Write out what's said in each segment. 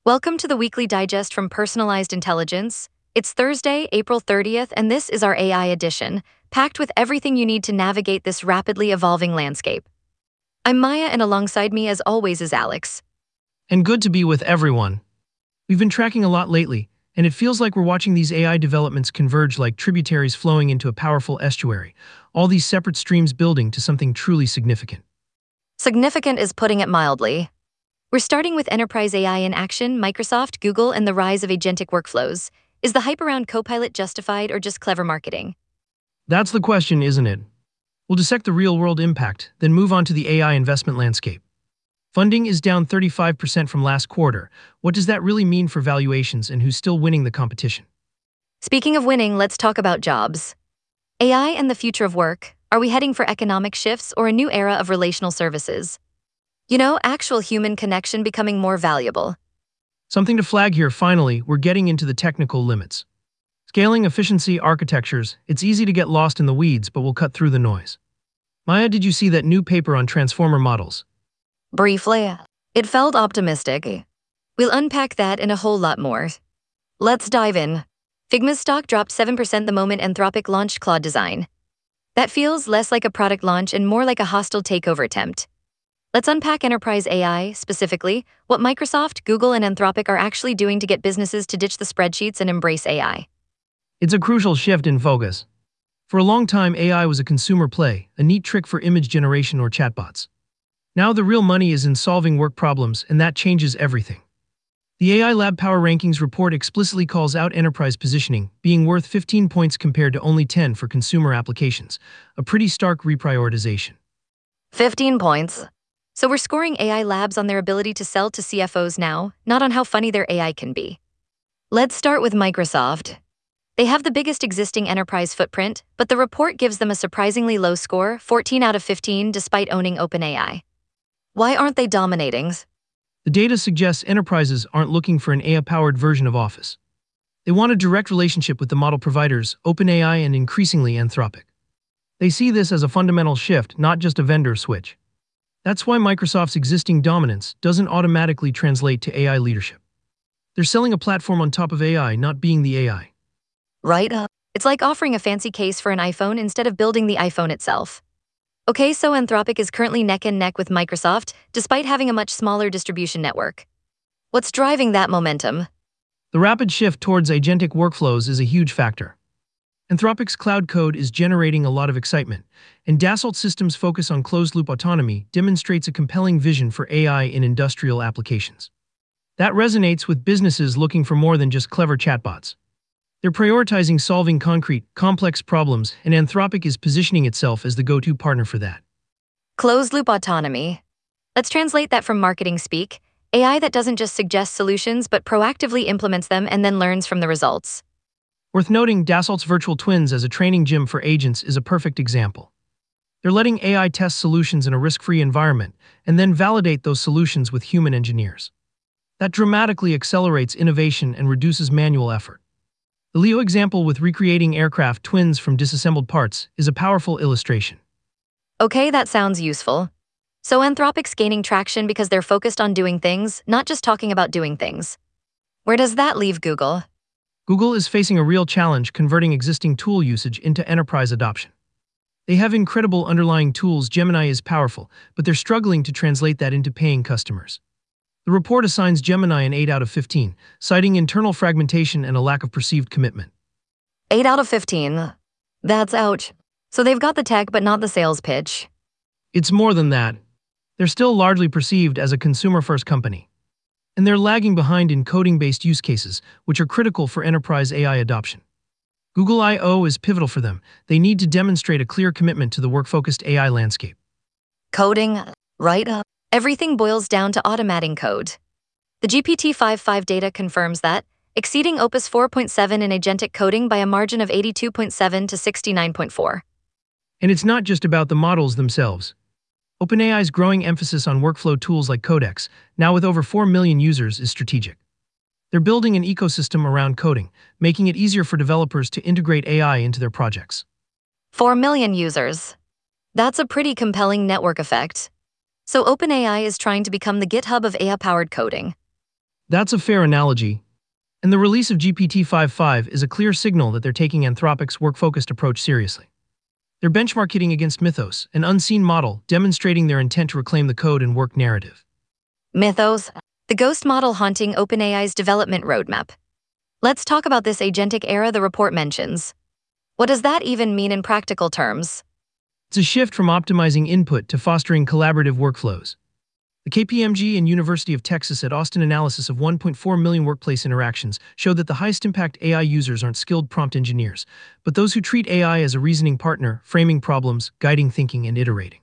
Welcome to the weekly digest from Personalized Intelligence. It's Thursday, April 30th, and this is our AI edition, packed with everything you need to navigate this rapidly evolving landscape. I'm Maya, and alongside me, as always, is Alex. And good to be with everyone. We've been tracking a lot lately, and it feels like we're watching these AI developments converge like tributaries flowing into a powerful estuary, all these separate streams building to something truly significant. Significant is putting it mildly. We're starting with enterprise AI in action, Microsoft, Google, and the rise of agentic workflows. Is the hype around Copilot justified or just clever marketing? That's the question, isn't it? We'll dissect the real-world impact, then move on to the AI investment landscape. Funding is down 35% from last quarter. What does that really mean for valuations and who's still winning the competition? Speaking of winning, let's talk about jobs. AI and the future of work. Are we heading for economic shifts or a new era of relational services? Actual human connection becoming more valuable. Something to flag here, finally, we're getting into the technical limits. Scaling efficiency architectures, it's easy to get lost in the weeds, but we'll cut through the noise. Maya, did you see that new paper on transformer models? Briefly, it felt optimistic. We'll unpack that and a whole lot more. Let's dive in. Figma's stock dropped 7% the moment Anthropic launched Claude Design. That feels less like a product launch and more like a hostile takeover attempt. Let's unpack enterprise AI, specifically, what Microsoft, Google, and Anthropic are actually doing to get businesses to ditch the spreadsheets and embrace AI. It's a crucial shift in focus. For a long time, AI was a consumer play, a neat trick for image generation or chatbots. Now the real money is in solving work problems, and that changes everything. The AI Lab Power Rankings report explicitly calls out enterprise positioning, being worth 15 points compared to only 10 for consumer applications, a pretty stark reprioritization. 15 points. So we're scoring AI labs on their ability to sell to CFOs now, not on how funny their AI can be. Let's start with Microsoft. They have the biggest existing enterprise footprint, but the report gives them a surprisingly low score, 14 out of 15, despite owning OpenAI. Why aren't they dominating? The data suggests enterprises aren't looking for an AI-powered version of Office. They want a direct relationship with the model providers, OpenAI and increasingly Anthropic. They see this as a fundamental shift, not just a vendor switch. That's why Microsoft's existing dominance doesn't automatically translate to AI leadership. They're selling a platform on top of AI, not being the AI. Right up. It's like offering a fancy case for an iPhone instead of building the iPhone itself. Okay, so Anthropic is currently neck and neck with Microsoft, despite having a much smaller distribution network. What's driving that momentum? The rapid shift towards agentic workflows is a huge factor. Anthropic's cloud code is generating a lot of excitement, and Dassault Systems' focus on closed-loop autonomy demonstrates a compelling vision for AI in industrial applications. That resonates with businesses looking for more than just clever chatbots. They're prioritizing solving concrete, complex problems, and Anthropic is positioning itself as the go-to partner for that. Closed-loop autonomy. Let's translate that from marketing speak. AI that doesn't just suggest solutions but proactively implements them and then learns from the results. Worth noting, Dassault's virtual twins as a training gym for agents is a perfect example. They're letting AI test solutions in a risk-free environment and then validate those solutions with human engineers. That dramatically accelerates innovation and reduces manual effort. The Leo example with recreating aircraft twins from disassembled parts is a powerful illustration. Okay, that sounds useful. So Anthropic's gaining traction because they're focused on doing things, not just talking about doing things. Where does that leave Google? Google is facing a real challenge converting existing tool usage into enterprise adoption. They have incredible underlying tools. Gemini is powerful, but they're struggling to translate that into paying customers. The report assigns Gemini an 8 out of 15, citing internal fragmentation and a lack of perceived commitment. 8 out of 15. That's ouch. So they've got the tech but not the sales pitch. It's more than that. They're still largely perceived as a consumer-first company. And they're lagging behind in coding-based use cases, which are critical for enterprise AI adoption. Google I/O is pivotal for them. They need to demonstrate a clear commitment to the work-focused AI landscape. Coding, right up. Everything boils down to automating code. The GPT-5.5 data confirms that, exceeding Opus 4.7 in agentic coding by a margin of 82.7 to 69.4. And it's not just about the models themselves. OpenAI's growing emphasis on workflow tools like Codex, now with over 4 million users, is strategic. They're building an ecosystem around coding, making it easier for developers to integrate AI into their projects. 4 million users. That's a pretty compelling network effect. So OpenAI is trying to become the GitHub of AI-powered coding. That's a fair analogy. And the release of GPT-5.5 is a clear signal that they're taking Anthropic's work-focused approach seriously. They're benchmarking against Mythos, an unseen model, demonstrating their intent to reclaim the code and work narrative. Mythos, the ghost model haunting OpenAI's development roadmap. Let's talk about this agentic era the report mentions. What does that even mean in practical terms? It's a shift from optimizing input to fostering collaborative workflows. The KPMG and University of Texas at Austin analysis of 1.4 million workplace interactions showed that the highest impact AI users aren't skilled prompt engineers, but those who treat AI as a reasoning partner, framing problems, guiding thinking, and iterating.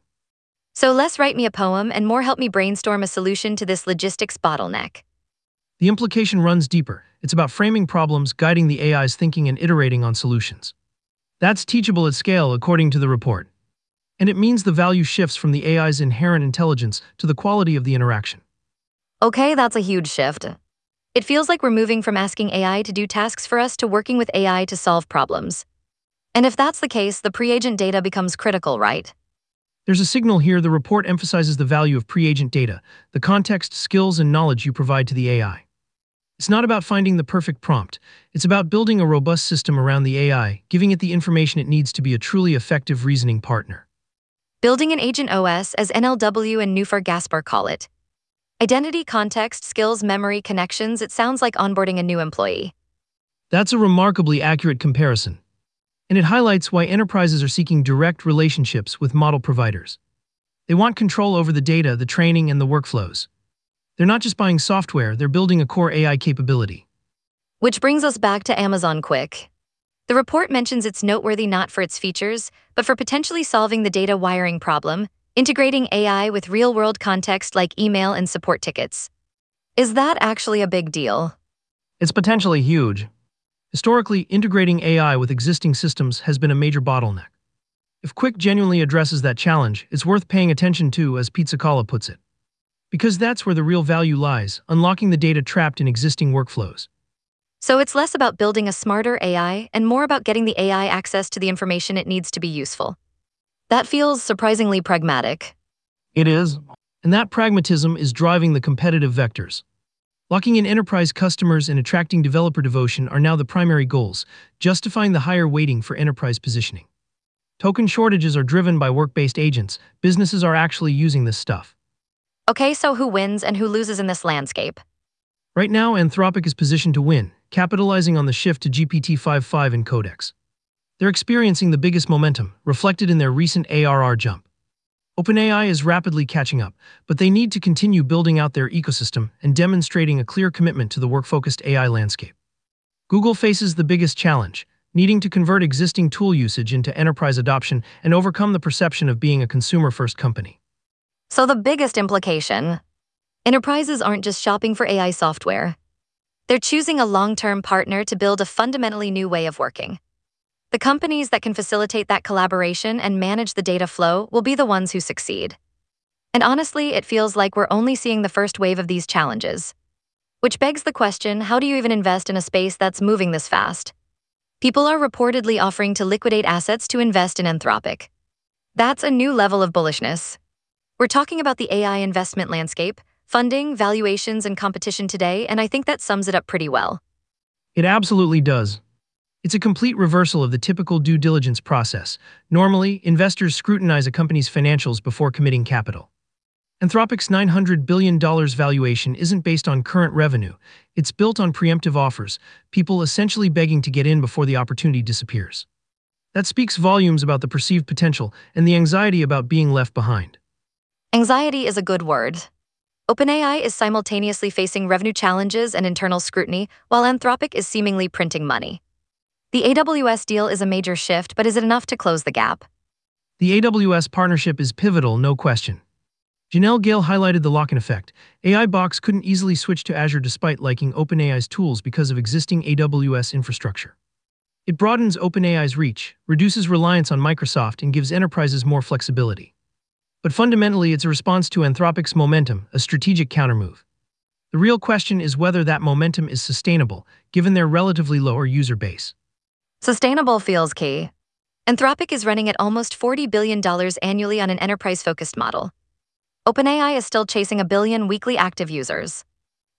So less write me a poem and more help me brainstorm a solution to this logistics bottleneck. The implication runs deeper. It's about framing problems, guiding the AI's thinking, and iterating on solutions. That's teachable at scale, according to the report. And it means the value shifts from the AI's inherent intelligence to the quality of the interaction. Okay, that's a huge shift. It feels like we're moving from asking AI to do tasks for us to working with AI to solve problems. And if that's the case, the pre-agent data becomes critical, right? There's a signal here. The report emphasizes the value of pre-agent data, the context, skills, and knowledge you provide to the AI. It's not about finding the perfect prompt. It's about building a robust system around the AI, giving it the information it needs to be a truly effective reasoning partner. Building an agent OS, as NLW and Newfer Gaspar call it. Identity, context, skills, memory, connections, it sounds like onboarding a new employee. That's a remarkably accurate comparison. And it highlights why enterprises are seeking direct relationships with model providers. They want control over the data, the training, and the workflows. They're not just buying software, they're building a core AI capability. Which brings us back to Amazon Quick. The report mentions it's noteworthy not for its features, but for potentially solving the data wiring problem, integrating AI with real-world context like email and support tickets. Is that actually a big deal? It's potentially huge. Historically, integrating AI with existing systems has been a major bottleneck. If Quick genuinely addresses that challenge, it's worth paying attention to, as Pizzicola puts it. Because that's where the real value lies, unlocking the data trapped in existing workflows. So it's less about building a smarter AI and more about getting the AI access to the information it needs to be useful. That feels surprisingly pragmatic. It is. And that pragmatism is driving the competitive vectors. Locking in enterprise customers and attracting developer devotion are now the primary goals, justifying the higher weighting for enterprise positioning. Token shortages are driven by work-based agents. Businesses are actually using this stuff. Okay, so who wins and who loses in this landscape? Right now, Anthropic is positioned to win, capitalizing on the shift to GPT-5.5 and Codex. They're experiencing the biggest momentum, reflected in their recent ARR jump. OpenAI is rapidly catching up, but they need to continue building out their ecosystem and demonstrating a clear commitment to the work-focused AI landscape. Google faces the biggest challenge, needing to convert existing tool usage into enterprise adoption and overcome the perception of being a consumer-first company. So the biggest implication: enterprises aren't just shopping for AI software. They're choosing a long-term partner to build a fundamentally new way of working. The companies that can facilitate that collaboration and manage the data flow will be the ones who succeed. And honestly, it feels like we're only seeing the first wave of these challenges. Which begs the question, how do you even invest in a space that's moving this fast? People are reportedly offering to liquidate assets to invest in Anthropic. That's a new level of bullishness. We're talking about the AI investment landscape, funding, valuations, and competition today, and I think that sums it up pretty well. It absolutely does. It's a complete reversal of the typical due diligence process. Normally, investors scrutinize a company's financials before committing capital. Anthropic's $900 billion valuation isn't based on current revenue. It's built on preemptive offers, people essentially begging to get in before the opportunity disappears. That speaks volumes about the perceived potential and the anxiety about being left behind. Anxiety is a good word. OpenAI is simultaneously facing revenue challenges and internal scrutiny, while Anthropic is seemingly printing money. The AWS deal is a major shift, but is it enough to close the gap? The AWS partnership is pivotal, no question. Janelle Gale highlighted the lock-in effect. AI Box couldn't easily switch to Azure despite liking OpenAI's tools because of existing AWS infrastructure. It broadens OpenAI's reach, reduces reliance on Microsoft, and gives enterprises more flexibility. But fundamentally, it's a response to Anthropic's momentum, a strategic countermove. The real question is whether that momentum is sustainable, given their relatively lower user base. Sustainable feels key. Anthropic is running at almost $40 billion annually on an enterprise-focused model. OpenAI is still chasing 1 billion weekly active users.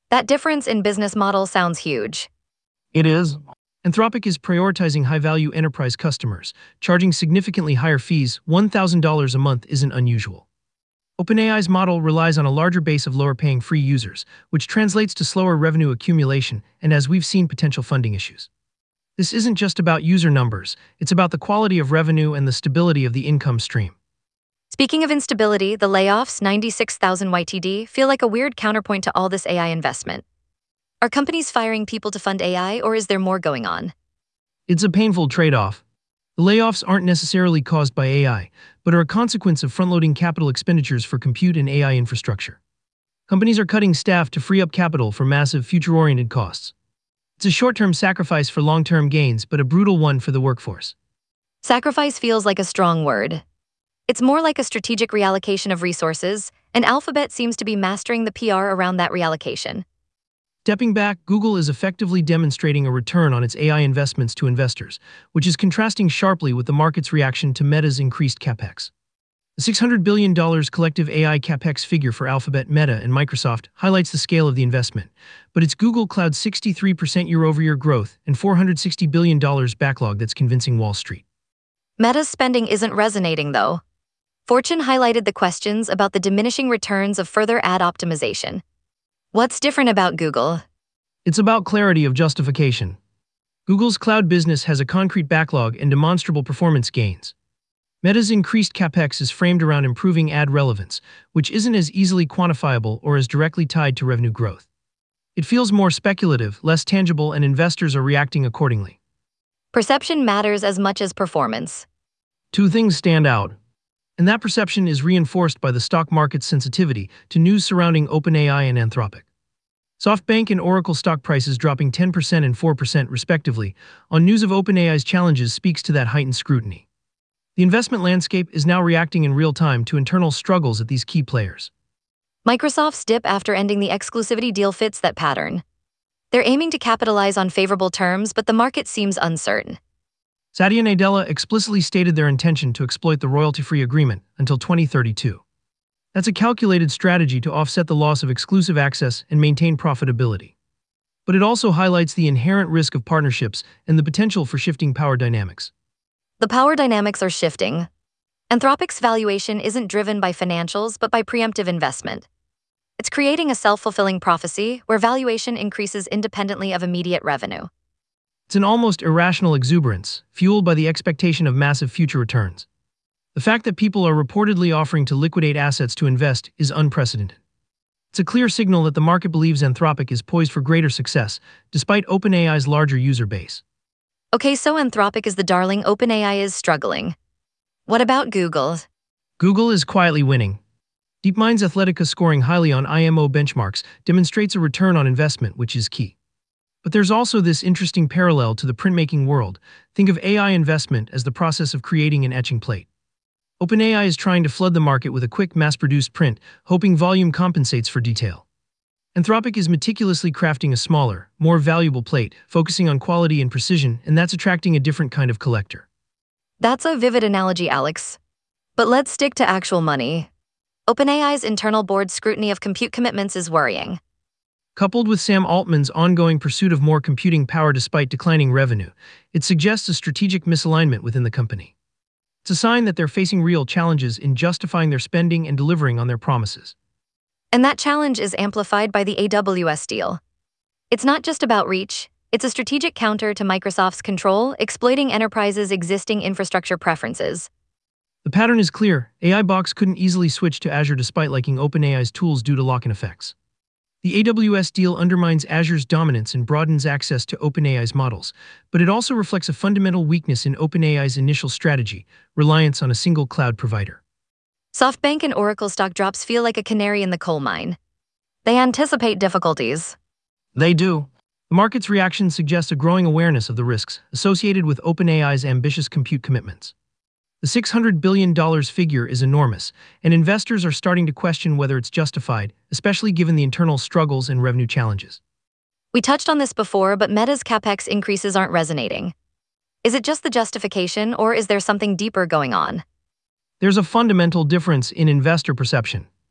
That difference in business model sounds huge. It is. Anthropic is prioritizing high-value enterprise customers, charging significantly higher fees. $1,000 a month isn't unusual. OpenAI's model relies on a larger base of lower-paying free users, which translates to slower revenue accumulation and, as we've seen, potential funding issues. This isn't just about user numbers, it's about the quality of revenue and the stability of the income stream. Speaking of instability, the layoffs, 96,000 YTD, feel like a weird counterpoint to all this AI investment. Are companies firing people to fund AI, or is there more going on? It's a painful trade-off. The layoffs aren't necessarily caused by AI, but are a consequence of front-loading capital expenditures for compute and AI infrastructure. Companies are cutting staff to free up capital for massive future-oriented costs. It's a short-term sacrifice for long-term gains, but a brutal one for the workforce. Sacrifice feels like a strong word. It's more like a strategic reallocation of resources, and Alphabet seems to be mastering the PR around that reallocation. Stepping back, Google is effectively demonstrating a return on its AI investments to investors, which is contrasting sharply with the market's reaction to Meta's increased capex. The $600 billion collective AI capex figure for Alphabet, Meta, and Microsoft highlights the scale of the investment, but it's Google Cloud's 63% year-over-year growth and $460 billion backlog that's convincing Wall Street. Meta's spending isn't resonating, though. Fortune highlighted the questions about the diminishing returns of further ad optimization. What's different about Google? It's about clarity of justification. Google's cloud business has a concrete backlog and demonstrable performance gains. Meta's increased capex is framed around improving ad relevance, which isn't as easily quantifiable or as directly tied to revenue growth. It feels more speculative, less tangible, and investors are reacting accordingly. Perception matters as much as performance. Two things stand out, and that perception is reinforced by the stock market's sensitivity to news surrounding OpenAI and Anthropic. SoftBank and Oracle stock prices dropping 10% and 4% respectively on news of OpenAI's challenges speaks to that heightened scrutiny. The investment landscape is now reacting in real time to internal struggles at these key players. Microsoft's dip after ending the exclusivity deal fits that pattern. They're aiming to capitalize on favorable terms, but the market seems uncertain. Satya Nadella explicitly stated their intention to exploit the royalty-free agreement until 2032. That's a calculated strategy to offset the loss of exclusive access and maintain profitability. But it also highlights the inherent risk of partnerships and the potential for shifting power dynamics. The power dynamics are shifting. Anthropic's valuation isn't driven by financials but by preemptive investment. It's creating a self-fulfilling prophecy where valuation increases independently of immediate revenue. It's an almost irrational exuberance, fueled by the expectation of massive future returns. The fact that people are reportedly offering to liquidate assets to invest is unprecedented. It's a clear signal that the market believes Anthropic is poised for greater success, despite OpenAI's larger user base. Okay, so Anthropic is the darling, OpenAI is struggling. What about Google? Google is quietly winning. DeepMind's Athletica scoring highly on IMO benchmarks demonstrates a return on investment, which is key. But there's also this interesting parallel to the printmaking world. Think of AI investment as the process of creating an etching plate. OpenAI is trying to flood the market with a quick mass-produced print, hoping volume compensates for detail. Anthropic is meticulously crafting a smaller, more valuable plate, focusing on quality and precision, and that's attracting a different kind of collector. That's a vivid analogy, Alex. But let's stick to actual money. OpenAI's internal board scrutiny of compute commitments is worrying. Coupled with Sam Altman's ongoing pursuit of more computing power despite declining revenue, it suggests a strategic misalignment within the company. It's a sign that they're facing real challenges in justifying their spending and delivering on their promises. And that challenge is amplified by the AWS deal. It's not just about reach, it's a strategic counter to Microsoft's control, exploiting enterprises' existing infrastructure preferences. The pattern is clear. AI Box couldn't easily switch to Azure despite liking OpenAI's tools due to lock-in effects. The AWS deal undermines Azure's dominance and broadens access to OpenAI's models, but it also reflects a fundamental weakness in OpenAI's initial strategy, reliance on a single cloud provider. SoftBank and Oracle stock drops feel like a canary in the coal mine. They anticipate difficulties. They do. The market's reaction suggests a growing awareness of the risks associated with OpenAI's ambitious compute commitments. The $600 billion figure is enormous, and investors are starting to question whether it's justified, especially given the internal struggles and revenue challenges. We touched on this before, but Meta's capex increases aren't resonating. Is it just the justification, or is there something deeper going on? There's a fundamental difference in investor perception.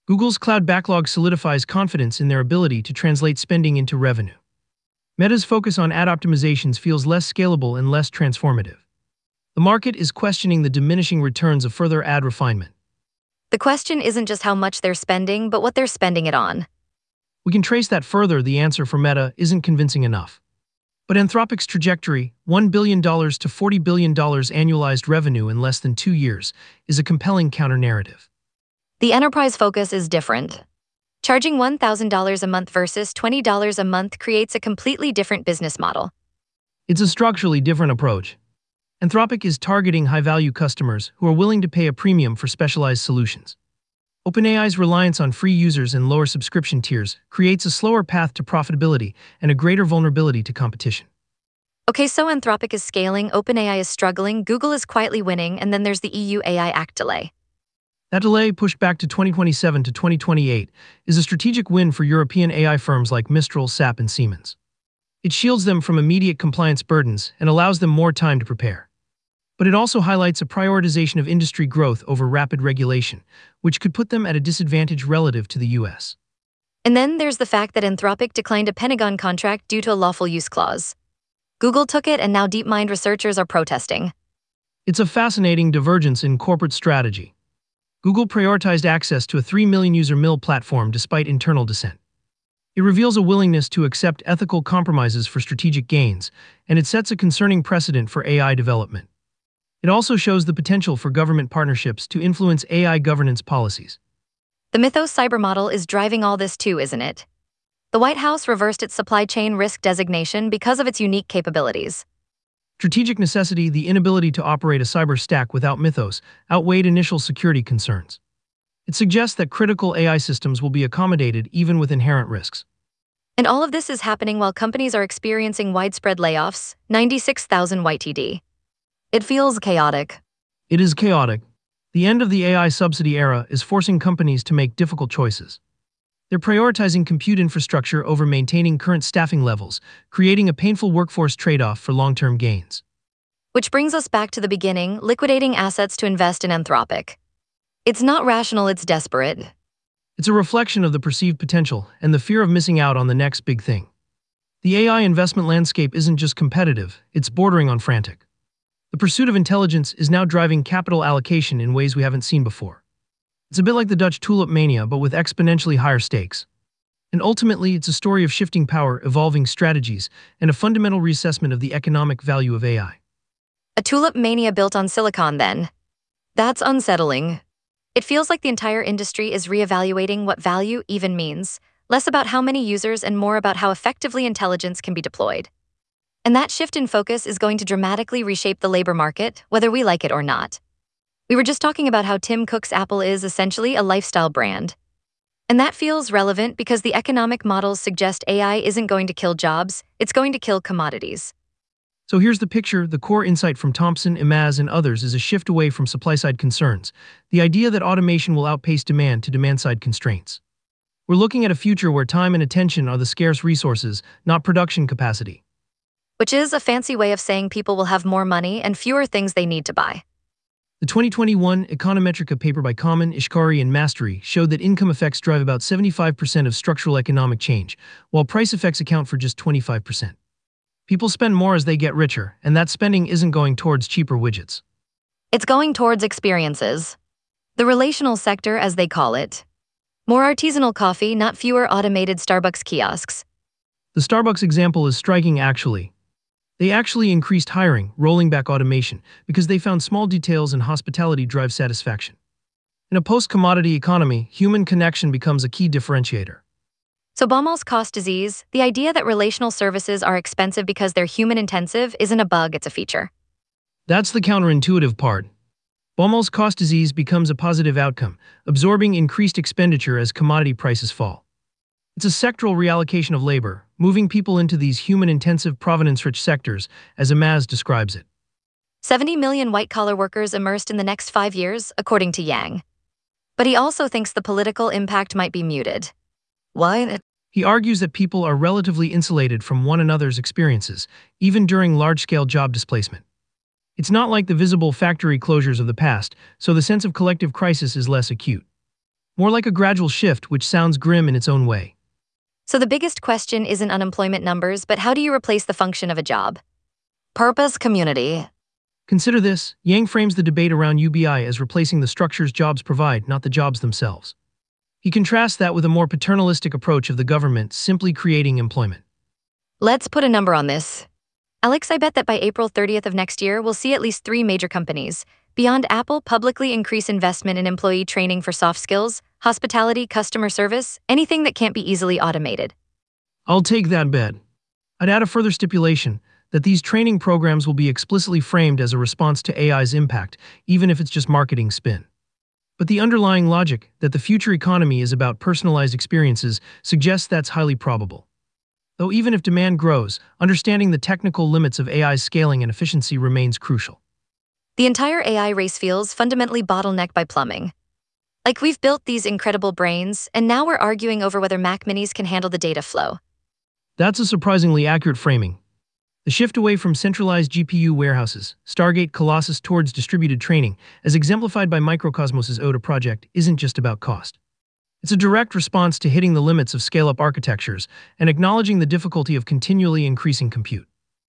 Google's cloud backlog solidifies confidence in their ability to translate spending into revenue. Meta's focus on ad optimizations feels less scalable and less transformative. The market is questioning the diminishing returns of further ad refinement. The question isn't just how much they're spending, but what they're spending it on. We can trace that further. The answer for Meta isn't convincing enough. But Anthropic's trajectory, $1 billion to $40 billion annualized revenue in less than 2 years, is a compelling counter-narrative. The enterprise focus is different. Charging $1,000 a month versus $20 a month creates a completely different business model. It's a structurally different approach. Anthropic is targeting high-value customers who are willing to pay a premium for specialized solutions. OpenAI's reliance on free users and lower subscription tiers creates a slower path to profitability and a greater vulnerability to competition. Okay, so Anthropic is scaling, OpenAI is struggling, Google is quietly winning, and then there's the EU AI Act delay. That delay, pushed back to 2027 to 2028, is a strategic win for European AI firms like Mistral, SAP, and Siemens. It shields them from immediate compliance burdens and allows them more time to prepare. But it also highlights a prioritization of industry growth over rapid regulation, which could put them at a disadvantage relative to the US. And then there's the fact that Anthropic declined a Pentagon contract due to a lawful use clause. Google took it, and now DeepMind researchers are protesting. It's a fascinating divergence in corporate strategy. Google prioritized access to a 3 million user MIL platform despite internal dissent. It reveals a willingness to accept ethical compromises for strategic gains, and it sets a concerning precedent for AI development. It also shows the potential for government partnerships to influence AI governance policies. The Mythos cyber model is driving all this too, isn't it? The White House reversed its supply chain risk designation because of its unique capabilities. Strategic necessity, the inability to operate a cyber stack without Mythos, outweighed initial security concerns. It suggests that critical AI systems will be accommodated even with inherent risks. And all of this is happening while companies are experiencing widespread layoffs, 96,000 YTD. It feels chaotic. It is chaotic. The end of the AI subsidy era is forcing companies to make difficult choices. They're prioritizing compute infrastructure over maintaining current staffing levels, creating a painful workforce trade-off for long-term gains. Which brings us back to the beginning, liquidating assets to invest in Anthropic. It's not rational, it's desperate. It's a reflection of the perceived potential and the fear of missing out on the next big thing. The AI investment landscape isn't just competitive, it's bordering on frantic. The pursuit of intelligence is now driving capital allocation in ways we haven't seen before. It's a bit like the Dutch tulip mania, but with exponentially higher stakes. And ultimately, it's a story of shifting power, evolving strategies, and a fundamental reassessment of the economic value of AI. A tulip mania built on silicon, then. That's unsettling. It feels like the entire industry is reevaluating what value even means, less about how many users and more about how effectively intelligence can be deployed. And that shift in focus is going to dramatically reshape the labor market, whether we like it or not. We were just talking about how Tim Cook's Apple is essentially a lifestyle brand. And that feels relevant because the economic models suggest AI isn't going to kill jobs, it's going to kill commodities. So here's the picture. The core insight from Thompson, Imaz, and others is a shift away from supply-side concerns, the idea that automation will outpace demand to demand-side constraints. We're looking at a future where time and attention are the scarce resources, not production capacity. Which is a fancy way of saying people will have more money and fewer things they need to buy. The 2021 Econometrica paper by Common, Ishkari, and Mastery showed that income effects drive about 75% of structural economic change, while price effects account for just 25%. People spend more as they get richer, and that spending isn't going towards cheaper widgets. It's going towards experiences. The relational sector, as they call it. More artisanal coffee, not fewer automated Starbucks kiosks. The Starbucks example is striking actually. They actually increased hiring, rolling back automation, because they found small details in hospitality drive satisfaction. In a post-commodity economy, human connection becomes a key differentiator. So Baumol's cost disease, the idea that relational services are expensive because they're human-intensive, isn't a bug, it's a feature. That's the counterintuitive part. Baumol's cost disease becomes a positive outcome, absorbing increased expenditure as commodity prices fall. It's a sectoral reallocation of labor, moving people into these human-intensive, provenance-rich sectors, as Imaz describes it. 70 million white-collar workers immersed in the next 5 years, according to Yang. But he also thinks the political impact might be muted. Why? He argues that people are relatively insulated from one another's experiences, even during large-scale job displacement. It's not like the visible factory closures of the past, so the sense of collective crisis is less acute. more like a gradual shift, which sounds grim in its own way. So the biggest question isn't unemployment numbers, but how do you replace the function of a job? Purpose community. Consider this: Yang frames the debate around UBI as replacing the structures jobs provide, not the jobs themselves. He contrasts that with a more paternalistic approach of the government simply creating employment. Let's put a number on this. Alex, I bet that by April 30th of next year, we'll see at least 3 major companies, beyond Apple, publicly increase investment in employee training for soft skills, hospitality, customer service, anything that can't be easily automated. I'll take that bet. I'd add a further stipulation that these training programs will be explicitly framed as a response to AI's impact, even if it's just marketing spin. But the underlying logic that the future economy is about personalized experiences suggests that's highly probable. Though even if demand grows, understanding the technical limits of AI's scaling and efficiency remains crucial. The entire AI race feels fundamentally bottlenecked by plumbing. Like we've built these incredible brains, and now we're arguing over whether Mac Minis can handle the data flow. That's a surprisingly accurate framing. The shift away from centralized GPU warehouses, Stargate Colossus, towards distributed training, as exemplified by Microcosmos's OTA project, isn't just about cost. It's a direct response to hitting the limits of scale-up architectures and acknowledging the difficulty of continually increasing compute.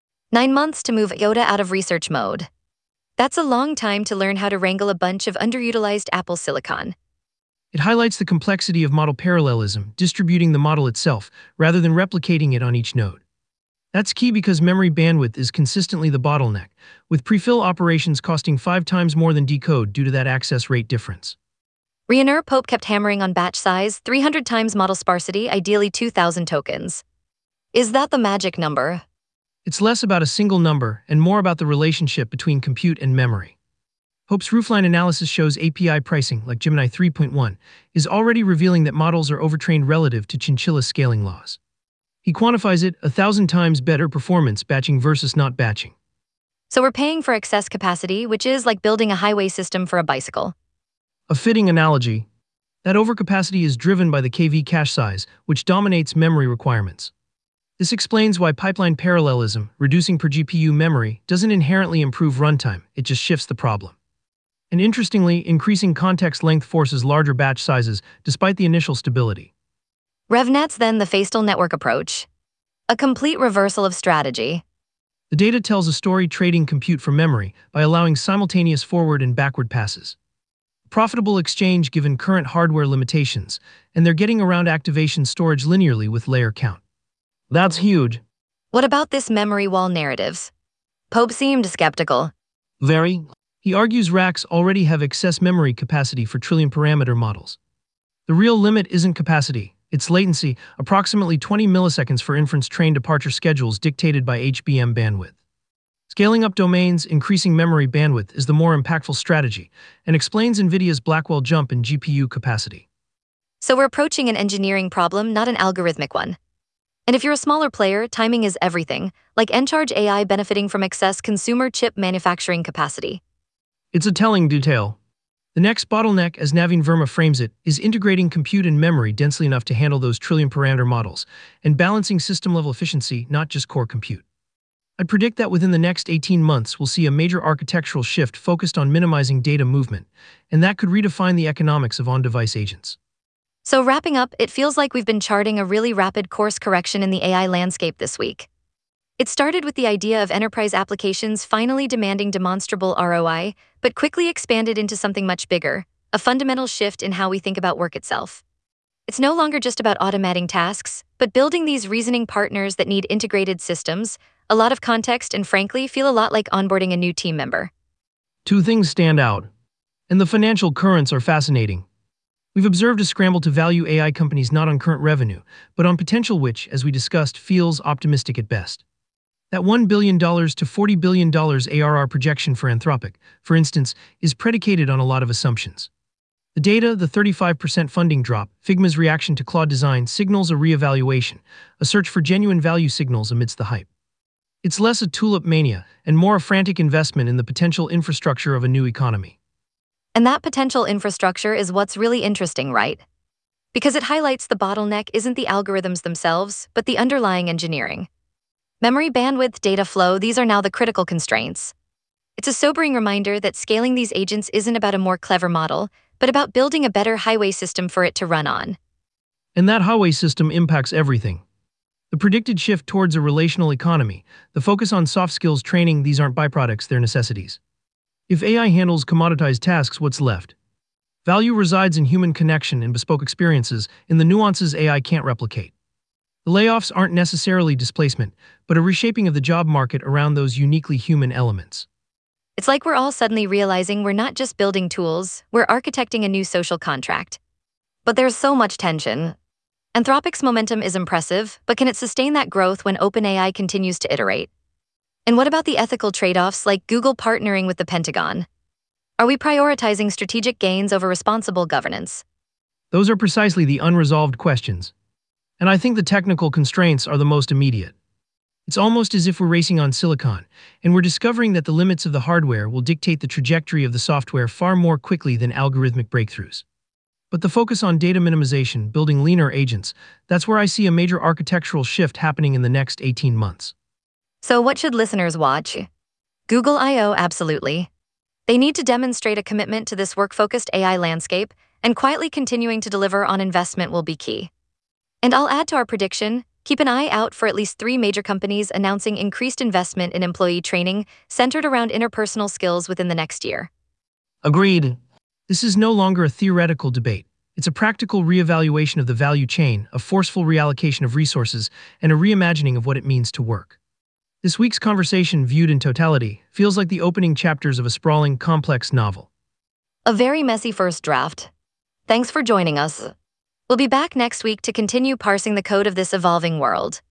9 months to move IOTA out of research mode. That's a long time to learn how to wrangle a bunch of underutilized Apple silicon. It highlights the complexity of model parallelism, distributing the model itself, rather than replicating it on each node. That's key because memory bandwidth is consistently the bottleneck, with prefill operations costing 5 times more than decode due to that access rate difference. Rainer Pope kept hammering on batch size, 300 times model sparsity, ideally 2,000 tokens. Is that the magic number? It's less about a single number and more about the relationship between compute and memory. Pope's roofline analysis shows API pricing, like Gemini 3.1, is already revealing that models are overtrained relative to chinchilla scaling laws. He quantifies it 1,000 times better performance batching versus not batching. So we're paying for excess capacity, which is like building a highway system for a bicycle. A fitting analogy. That overcapacity is driven by the KV cache size, which dominates memory requirements. This explains why pipeline parallelism, reducing per GPU memory, doesn't inherently improve runtime, it just shifts the problem. And interestingly, increasing context length forces larger batch sizes, despite the initial stability. RevNet's then the Feistel network approach. A complete reversal of strategy. The data tells a story trading compute for memory by allowing simultaneous forward and backward passes. A profitable exchange given current hardware limitations, and they're getting around activation storage linearly with layer count. That's huge. What about this memory wall narratives? Pope seemed skeptical. Very. He argues racks already have excess memory capacity for trillion parameter models. The real limit isn't capacity, it's latency, approximately 20 milliseconds for inference train departure schedules dictated by HBM bandwidth. Scaling up domains, increasing memory bandwidth is the more impactful strategy, and explains NVIDIA's Blackwell jump in GPU capacity. So we're approaching an engineering problem, not an algorithmic one. And if you're a smaller player, timing is everything, like Encharge AI benefiting from excess consumer chip manufacturing capacity. It's a telling detail. The next bottleneck, as Naveen Verma frames it, is integrating compute and memory densely enough to handle those trillion parameter models, and balancing system-level efficiency, not just core compute. I'd predict that within the next 18 months we'll see a major architectural shift focused on minimizing data movement, and that could redefine the economics of on-device agents. So wrapping up, it feels like we've been charting a really rapid course correction in the AI landscape this week. It started with the idea of enterprise applications finally demanding demonstrable ROI, but quickly expanded into something much bigger, a fundamental shift in how we think about work itself. It's no longer just about automating tasks, but building these reasoning partners that need integrated systems, a lot of context, and frankly, feel a lot like onboarding a new team member. 2 things stand out, and the financial currents are fascinating. We've observed a scramble to value AI companies not on current revenue, but on potential, which, as we discussed, feels optimistic at best. That $1 billion to $40 billion ARR projection for Anthropic, for instance, is predicated on a lot of assumptions. The data, the 35% funding drop, Figma's reaction to Claude Design signals a reevaluation, a search for genuine value signals amidst the hype. It's less a tulip mania and more a frantic investment in the potential infrastructure of a new economy. And that potential infrastructure is what's really interesting, right? Because it highlights the bottleneck isn't the algorithms themselves, but the underlying engineering. Memory bandwidth, data flow, these are now the critical constraints. It's a sobering reminder that scaling these agents isn't about a more clever model, but about building a better highway system for it to run on. And that highway system impacts everything. The predicted shift towards a relational economy, the focus on soft skills training, these aren't byproducts, they're necessities. If AI handles commoditized tasks, what's left? Value resides in human connection and bespoke experiences, in the nuances AI can't replicate. The layoffs aren't necessarily displacement, but a reshaping of the job market around those uniquely human elements. It's like we're all suddenly realizing we're not just building tools, we're architecting a new social contract. But there's so much tension. Anthropic's momentum is impressive, but can it sustain that growth when OpenAI continues to iterate? And what about the ethical trade-offs like Google partnering with the Pentagon? Are we prioritizing strategic gains over responsible governance? Those are precisely the unresolved questions. And I think the technical constraints are the most immediate. It's almost as if we're racing on silicon, and we're discovering that the limits of the hardware will dictate the trajectory of the software far more quickly than algorithmic breakthroughs. But the focus on data minimization, building leaner agents, that's where I see a major architectural shift happening in the next 18 months. So what should listeners watch? Google I/O, absolutely. They need to demonstrate a commitment to this work-focused AI landscape, and quietly continuing to deliver on investment will be key. And I'll add to our prediction, keep an eye out for at least 3 major companies announcing increased investment in employee training centered around interpersonal skills within the next year. Agreed. This is no longer a theoretical debate. It's a practical reevaluation of the value chain, a forceful reallocation of resources, and a reimagining of what it means to work. This week's conversation, viewed in totality, feels like the opening chapters of a sprawling, complex novel. A very messy first draft. Thanks for joining us. We'll be back next week to continue parsing the code of this evolving world.